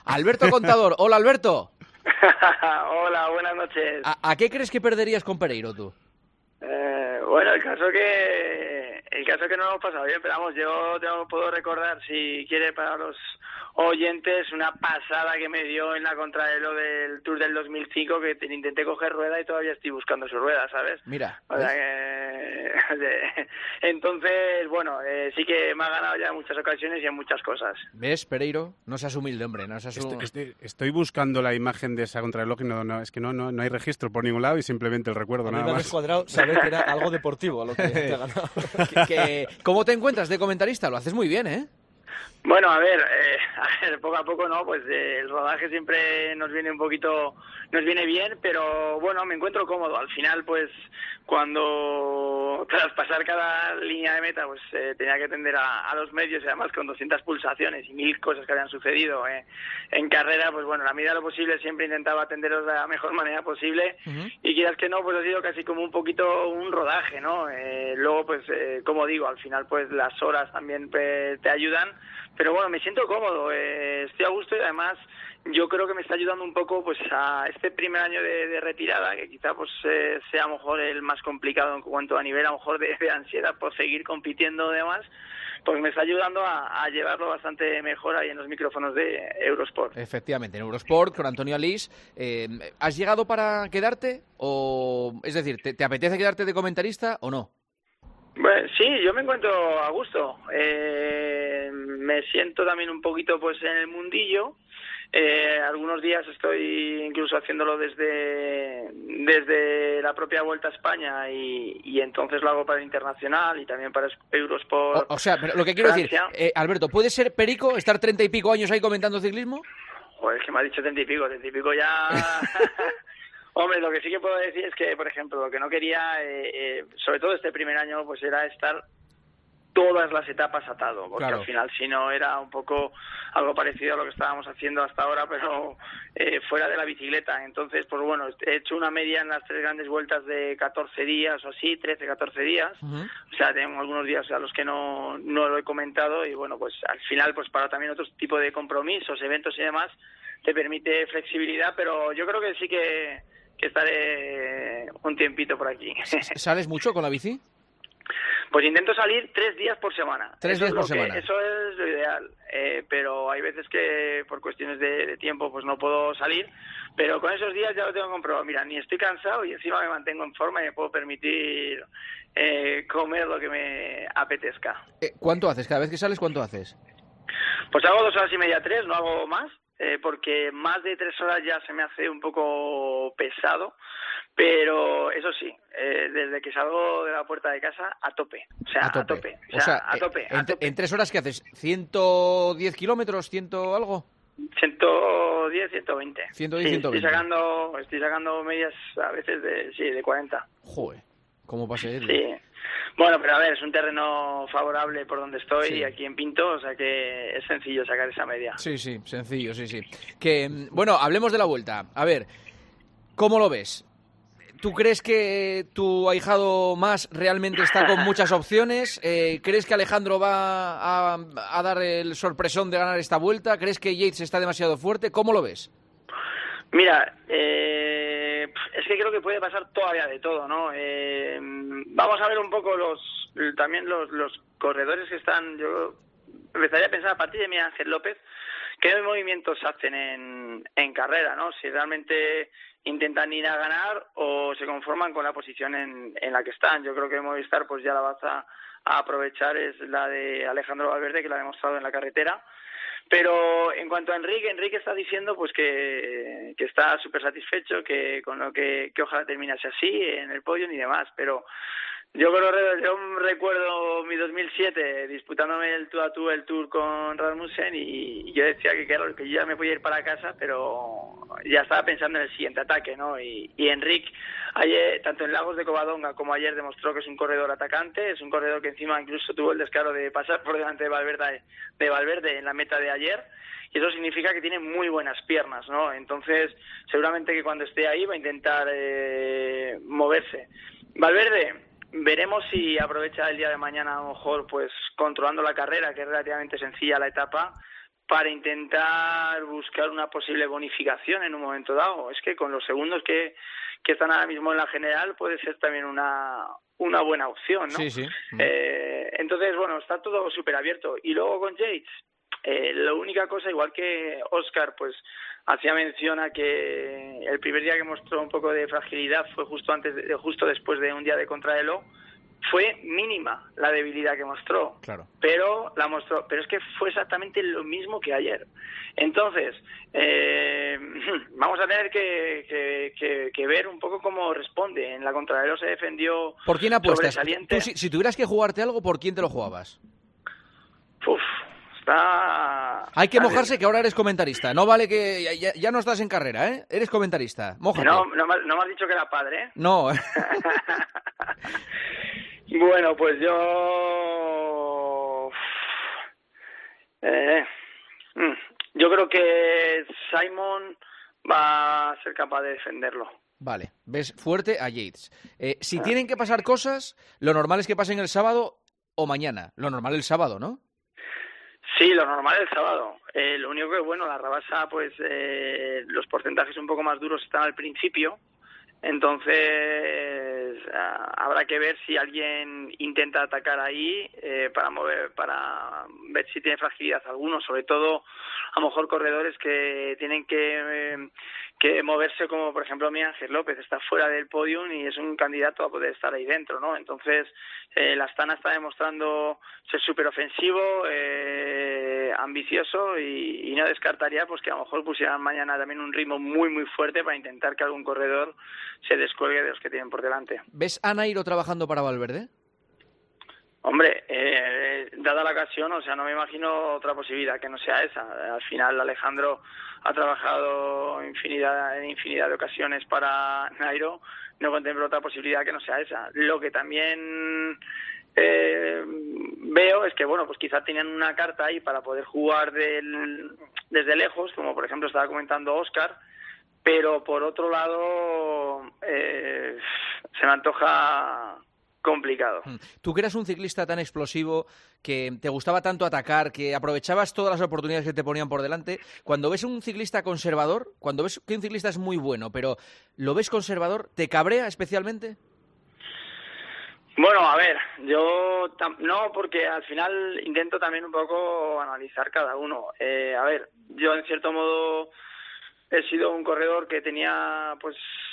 Alberto Contador. Hola, Alberto. Hola, buenas noches. ¿A qué crees que perderías con Pereiro, tú? Bueno, el caso que no lo hemos pasado bien, pero vamos, yo puedo recordar, si quiere, para los oyentes, una pasada que me dio en la contrarreloj del Tour del 2005, que intenté coger rueda y todavía estoy buscando su rueda, ¿sabes? Mira, o sea entonces, bueno, sí que me ha ganado ya en muchas ocasiones y en muchas cosas. ¿Ves, Pereiro? No seas humilde, hombre, no seas Estoy buscando la imagen de esa contrarreloj y es que no hay registro por ningún lado y simplemente el recuerdo, nada más. A mí me ha descuadrado saber que era algo deportivo a lo que te ha ganado. ¿Cómo te encuentras de comentarista? Lo haces muy bien, ¿eh? Bueno, a ver, poco a poco, ¿no? Pues el rodaje siempre nos viene bien, pero bueno, me encuentro cómodo. Al final, pues, cuando tras pasar cada línea de meta, pues tenía que atender a los medios, y además con 200 pulsaciones y 1000 cosas que habían sucedido en carrera, pues bueno, a la medida de lo posible siempre intentaba atenderos de la mejor manera posible. Y quieras que no, pues ha sido casi como un poquito un rodaje, ¿no? Luego, pues, como digo, al final, pues las horas también te ayudan. Pero bueno, me siento cómodo, estoy a gusto y además yo creo que me está ayudando un poco pues a este primer año de retirada, que quizá pues sea a lo mejor el más complicado en cuanto a nivel a lo mejor de ansiedad por seguir compitiendo y demás, pues me está ayudando a llevarlo bastante mejor ahí en los micrófonos de Eurosport. Efectivamente, en Eurosport con Antonio Alís. ¿Has llegado para quedarte? O es decir, ¿te apetece quedarte de comentarista o no? Bueno, sí, yo me encuentro a gusto. Me siento también un poquito pues en el mundillo. Algunos días estoy incluso haciéndolo desde la propia Vuelta a España y entonces lo hago para el Internacional y también para Eurosport. O sea, pero lo que quiero Francia. decir, Alberto, ¿puede ser perico estar 30 y pico años ahí comentando ciclismo? Joder, es que me ha dicho 30 y pico ya... Hombre, lo que sí que puedo decir es que, por ejemplo, lo que no quería, sobre todo este primer año, pues era estar todas las etapas atado, porque claro, al final si no era un poco algo parecido a lo que estábamos haciendo hasta ahora, pero fuera de la bicicleta. Entonces, pues bueno, he hecho una media en las 3 grandes vueltas de 14 días o así, 13, 14 días. O sea, tengo algunos días a los que no lo he comentado y bueno, pues al final, pues para también otro tipo de compromisos, eventos y demás, te permite flexibilidad, pero yo creo que sí que estaré un tiempito por aquí. ¿Sales mucho con la bici? Pues intento salir 3 días por semana. 3 días por semana. Eso es lo ideal, pero hay veces que por cuestiones de tiempo pues no puedo salir, pero con esos días ya lo tengo comprobado. Mira, ni estoy cansado y encima me mantengo en forma y me puedo permitir comer lo que me apetezca. ¿Cuánto haces? Cada vez que sales, ¿cuánto haces? Pues hago 2 horas y media, 3, no hago más. Porque más de 3 horas ya se me hace un poco pesado, pero eso sí, desde que salgo de la puerta de casa, a tope, o sea, a tope. ¿En 3 horas qué haces? ¿110 kilómetros? ¿100 algo? 110, 120. 110, 120. Estoy sacando medias a veces de 40. Joder, ¿cómo pasa eso? Sí. Bueno, pero a ver, es un terreno favorable por donde estoy, sí, aquí en Pinto, o sea que es sencillo sacar esa media. Sí, sencillo, sí. Que, bueno, hablemos de la Vuelta. A ver, ¿cómo lo ves? ¿Tú crees que tu ahijado Mas realmente está con muchas opciones? ¿Crees que Alejandro va a dar el sorpresón de ganar esta Vuelta? ¿Crees que Yates está demasiado fuerte? ¿Cómo lo ves? Mira, es que creo que puede pasar todavía de todo, ¿no? Vamos a ver un poco también los corredores que están. Yo empezaría a pensar a partir de Miguel Ángel López qué movimientos hacen en carrera, ¿no? Si realmente intentan ir a ganar o se conforman con la posición en la que están. Yo creo que Movistar pues ya la vas a aprovechar, es la de Alejandro Valverde, que la ha demostrado en la carretera. Pero en cuanto a Enrique está diciendo pues que está súper satisfecho, que con lo que ojalá terminase así en el podio y demás, pero yo recuerdo mi 2007 disputándome el tú a tú el Tour con Rasmussen y yo decía que claro, que yo ya me podía ir para casa, pero ya estaba pensando en el siguiente ataque, ¿no? Y Enrique ayer, tanto en Lagos de Covadonga como ayer, demostró que es un corredor atacante, es un corredor que encima incluso tuvo el descaro de pasar por delante de Valverde en la meta de ayer, y eso significa que tiene muy buenas piernas, ¿no? Entonces, seguramente que cuando esté ahí va a intentar moverse. Valverde, veremos si aprovecha el día de mañana a lo mejor pues controlando la carrera, que es relativamente sencilla la etapa, para intentar buscar una posible bonificación en un momento dado. Es que con los segundos que están ahora mismo en la general puede ser también una buena opción, ¿no? Sí, sí. Entonces, bueno, está todo súper abierto. Y luego con Yates, la única cosa, igual que Oscar, pues hacía mención a que el primer día que mostró un poco de fragilidad fue justo después de un día de contrarreloj. Fue mínima la debilidad que mostró, claro. pero es que fue exactamente lo mismo que ayer. Entonces, vamos a tener que ver un poco cómo responde. En la contrarreloj se defendió. ¿Por quién apuestas? Sobresaliente. Tú, si tuvieras que jugarte algo, ¿por quién te lo jugabas? Hay que mojarse, que ahora eres comentarista. No vale que ya no estás en carrera, ¿eh? Eres comentarista. Mójate. No me has dicho que era padre, ¿eh? No. Bueno, pues yo creo que Simon va a ser capaz de defenderlo. Vale, ves fuerte a Yates. Si tienen que pasar cosas, lo normal es que pasen el sábado o mañana. Lo normal el sábado, ¿no? Sí, lo normal el sábado. Lo único que, bueno, la Rabasa, pues los porcentajes un poco más duros están al principio. Entonces habrá que ver si alguien intenta atacar ahí para ver si tiene fragilidad alguno, sobre todo a lo mejor corredores que tienen que moverse, como por ejemplo Miguel Ángel López está fuera del podium y es un candidato a poder estar ahí dentro, ¿no? Entonces la Astana está demostrando ser súper ofensivo, ambicioso y no descartaría pues que a lo mejor pusieran mañana también un ritmo muy muy fuerte para intentar que algún corredor se descuelgue de los que tienen por delante. ¿Ves a Nairo trabajando para Valverde? Hombre, dada la ocasión, o sea, no me imagino otra posibilidad que no sea esa. Al final Alejandro ha trabajado en infinidad de ocasiones para Nairo, no contemplo otra posibilidad que no sea esa. Lo que también veo es que, bueno, pues quizá tenían una carta ahí para poder jugar desde lejos, como por ejemplo estaba comentando Óscar, pero por otro lado se me antoja complicado. Tú que eras un ciclista tan explosivo, que te gustaba tanto atacar, que aprovechabas todas las oportunidades que te ponían por delante, cuando ves un ciclista conservador, cuando ves que un ciclista es muy bueno, pero lo ves conservador, ¿te cabrea especialmente? Bueno, a ver, yo no, porque al final intento también un poco analizar cada uno. A ver, yo en cierto modo he sido un corredor que tenía pues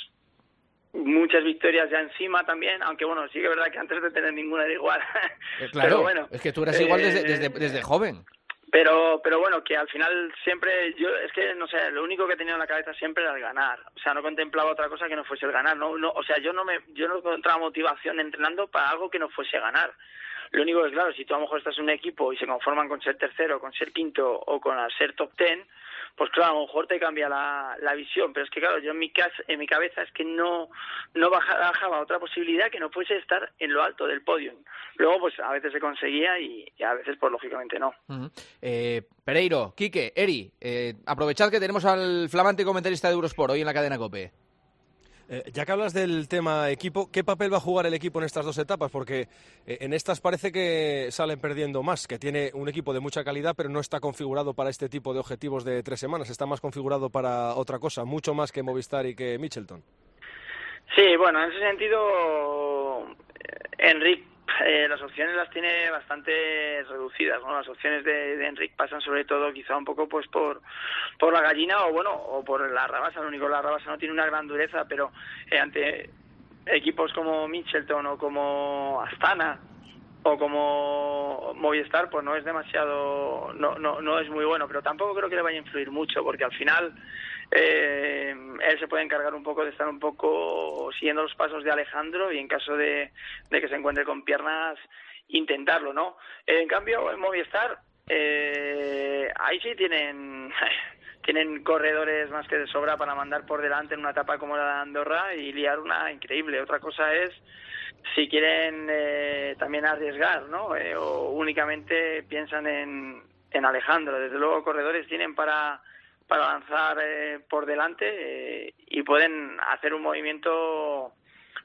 muchas victorias ya encima también, aunque bueno, sí que es verdad que antes de tener ninguna era igual. Claro, pero bueno, es que tú eras igual desde joven. Pero bueno, que al final siempre, yo es que no sé, lo único que he tenido en la cabeza siempre era el ganar. O sea, no contemplaba otra cosa que no fuese el ganar. No, o sea, yo no encontraba motivación entrenando para algo que no fuese ganar. Lo único que, claro, si tú a lo mejor estás en un equipo y se conforman con ser tercero, con ser quinto o con ser top 10, pues claro, a lo mejor te cambia la visión. Pero es que, claro, yo en mi cabeza es que no bajaba otra posibilidad que no fuese estar en lo alto del podio. Luego, pues a veces se conseguía y a veces, pues lógicamente no. Uh-huh. Pereiro, Quique, Eri, aprovechad que tenemos al flamante comentarista de Eurosport hoy en la cadena COPE. Ya que hablas del tema equipo, ¿qué papel va a jugar el equipo en estas dos etapas? Porque en estas parece que salen perdiendo más, que tiene un equipo de mucha calidad, pero no está configurado para este tipo de objetivos de 3 semanas. Está más configurado para otra cosa, mucho más que Movistar y que Mitchelton. Sí, bueno, en ese sentido, Enric las opciones las tiene bastante reducidas, ¿no? Las opciones de Enric pasan sobre todo quizá un poco pues por la gallina o por la Rabasa. Lo único que la Rabasa no tiene una gran dureza, pero ante equipos como Mitchelton o como Astana o como Movistar, pues no es demasiado, no es muy bueno, pero tampoco creo que le vaya a influir mucho, porque al final él se puede encargar un poco de estar un poco siguiendo los pasos de Alejandro y en caso de que se encuentre con piernas intentarlo, ¿no? En cambio en Movistar ahí sí tienen corredores más que de sobra para mandar por delante en una etapa como la de Andorra y liar una increíble. Otra cosa es si quieren también arriesgar, ¿no? O únicamente piensan en Alejandro. Desde luego corredores tienen para lanzar por delante y pueden hacer un movimiento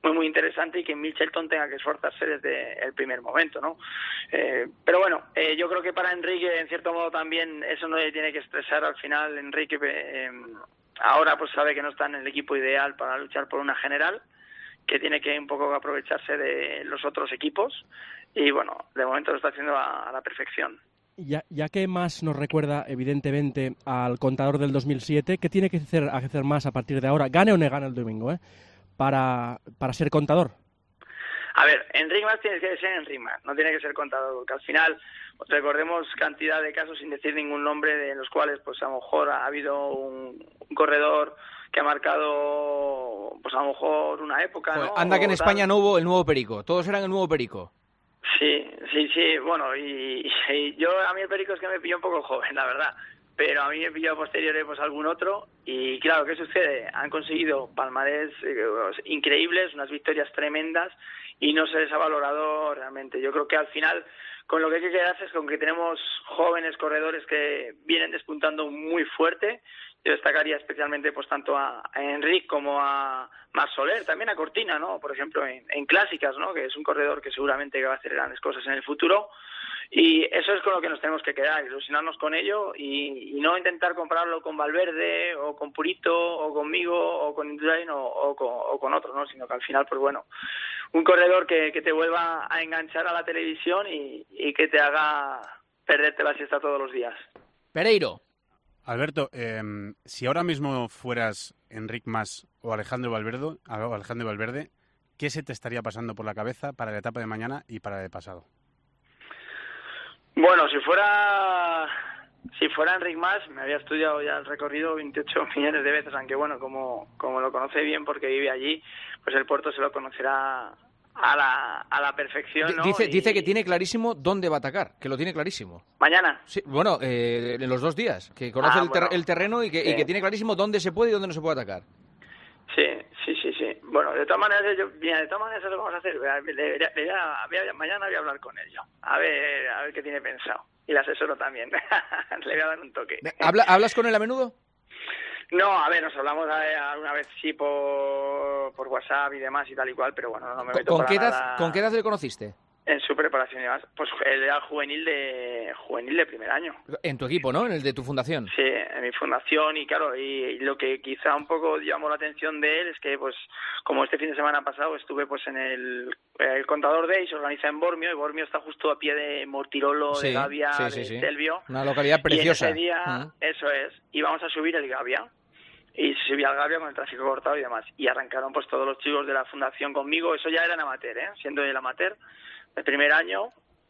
muy interesante y que Mitchelton tenga que esforzarse desde el primer momento, ¿no? Pero bueno, yo creo que para Enrique, en cierto modo, también eso no le tiene que estresar. Al final, Enrique ahora pues sabe que no está en el equipo ideal para luchar por una general, que tiene que un poco aprovecharse de los otros equipos, y bueno, de momento lo está haciendo a la perfección. Ya que más nos recuerda evidentemente al Contador del 2007, ¿qué tiene que hacer más a partir de ahora, gane o no gane el domingo, para ser Contador? A ver, Enric Mas tiene que ser Enric Mas, no tiene que ser Contador, porque al final recordemos cantidad de casos, sin decir ningún nombre, de los cuales pues a lo mejor ha habido un corredor que ha marcado pues a lo mejor una época, ¿no? Anda que en España no hubo el nuevo Perico, todos eran el nuevo Perico. Sí, bueno, y yo, a mí el Perico es que me pilló un poco joven, la verdad, pero a mí me pilló a posteriori pues algún otro, y claro, ¿qué sucede? Han conseguido palmarés increíbles, unas victorias tremendas, y no se les ha valorado realmente. Yo creo que al final, con lo que hay que quedarse es con que tenemos jóvenes corredores que vienen despuntando muy fuerte. Yo destacaría especialmente pues tanto a Enric como a Marc Soler, también a Cortina, ¿no? Por ejemplo, en clásicas, ¿no? Que es un corredor que seguramente va a hacer grandes cosas en el futuro. Y eso es con lo que nos tenemos que quedar, ilusionarnos con ello y no intentar compararlo con Valverde o con Purito o conmigo o con Indurain o con otros, ¿no? Sino que al final, pues bueno, un corredor que te vuelva a enganchar a la televisión y que te haga perderte la siesta todos los días. Pereiro. Alberto, si ahora mismo fueras Enric Mas o Alejandro Valverde, ¿qué se te estaría pasando por la cabeza para la etapa de mañana y para la de pasado? Bueno, si fuera Enric Mas, me había estudiado ya el recorrido 28 millones de veces, aunque bueno, como lo conoce bien porque vive allí, pues el puerto se lo conocerá a la perfección, ¿no? Dice que tiene clarísimo dónde va a atacar, que lo tiene clarísimo. ¿Mañana? Sí, bueno, en los 2 días, que conoce el terreno y que tiene clarísimo dónde se puede y dónde no se puede atacar. Sí. Bueno, de todas maneras, eso lo vamos a hacer. Mañana voy a hablar con él yo. A ver qué tiene pensado. Y el asesoro también. Le voy a dar un toque. ¿Hablas con él a menudo? No, a ver, nos hablamos alguna vez sí por WhatsApp y demás y tal y cual, pero bueno, no me meto para nada. ¿Con qué edad le conociste? En su preparación y demás. Pues él era juvenil de primer año. En tu equipo, ¿no? En el de tu fundación. Sí, en mi fundación, y claro, y lo que quizá un poco llamó la atención de él es que, pues, como este fin de semana pasado estuve pues en el Contador Day, se organiza en Bormio, y Bormio está justo a pie de Mortirolo, de Gavia, de Stelvio. Una localidad preciosa. Y ese día, eso es, íbamos a subir el Gavia. Y se subía al Gavia con el tráfico cortado y demás. Y arrancaron pues todos los chicos de la fundación conmigo. Eso ya era en amateur, siendo el amateur de primer año.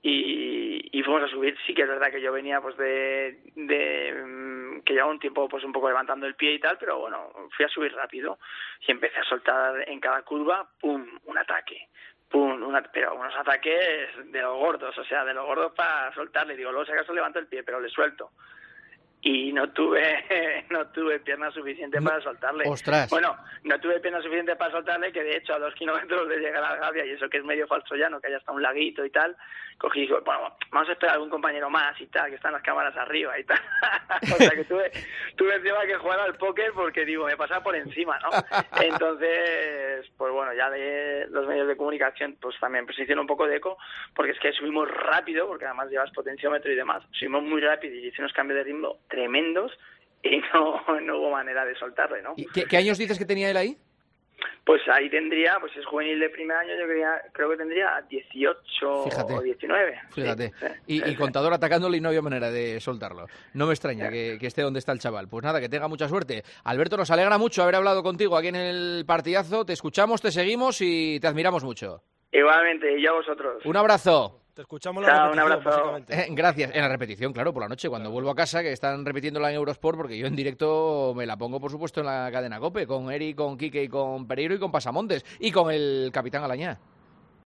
Y fuimos a subir. Sí que es verdad que yo venía pues de que llevaba un tiempo pues un poco levantando el pie y tal, pero bueno, fui a subir rápido y empecé a soltar en cada curva, pum, un ataque. Pero unos ataques de los gordos, o sea, de los gordos para soltarle. Digo, luego si acaso levanto el pie, pero le suelto. Y no tuve piernas suficientes para soltarle. ¡Ostras! Bueno, no tuve piernas suficientes para soltarle, que de hecho a 2 kilómetros de llegar a Gavia, y eso que es medio falso llano, que hay hasta un laguito y tal, cogí y dije, bueno, vamos a esperar a algún compañero más y tal, que están las cámaras arriba y tal. O sea que tuve encima que jugar al póker porque, digo, me pasaba por encima, ¿no? Entonces, pues bueno, ya de los medios de comunicación pues también pues hicieron un poco de eco, porque es que subimos rápido, porque además llevas potenciómetro y demás, subimos muy rápido y hice unos cambios de ritmo tremendos y no hubo manera de soltarle, ¿no? ¿Y qué años dices que tenía él ahí? Pues ahí tendría, pues es juvenil de primer año, yo creo que tendría 18 o 19. Fíjate. Sí, Y Contador atacándole y no había manera de soltarlo. No me extraña que esté donde está el chaval. Pues nada, que tenga mucha suerte. Alberto, nos alegra mucho haber hablado contigo aquí en el partidazo. Te escuchamos, te seguimos y te admiramos mucho. Igualmente, y a vosotros. Un abrazo. Te escuchamos la repetición, un abrazo. Gracias. En la repetición, claro, por la noche, cuando vuelvo a casa, que están repitiéndola en Eurosport, porque yo en directo me la pongo, por supuesto, en la cadena COPE, con Eric, con Quique y con Pereiro y con Pasamontes, y con el capitán Alañá.